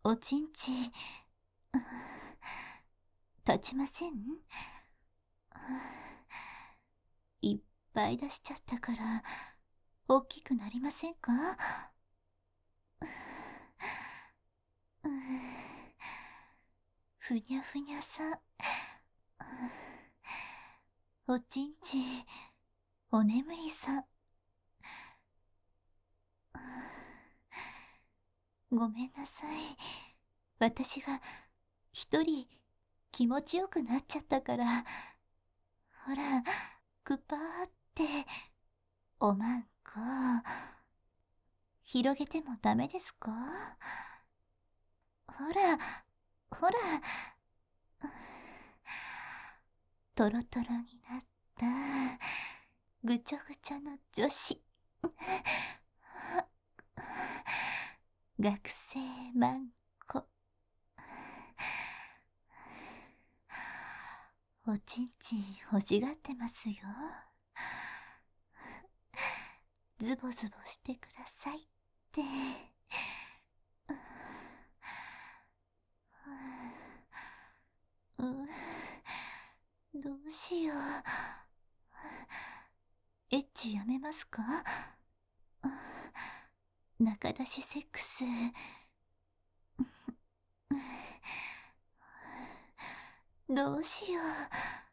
おちんち、立ちません？いっぱい出しちゃったから、大きくなりませんか？ふにゃふにゃさん。おちんち、お眠りさん。ごめんなさい。私が一人気持ちよくなっちゃったから。ほら、くぱーって、おまんこ。広げてもダメですか？ほら、ほら。トロトロになったぐちょぐちょの女子。学生マンコ。おちんち欲しがってますよ。ズボズボしてくださいって。どうしよう。エッチやめますか？中出しセックス。どうしよう。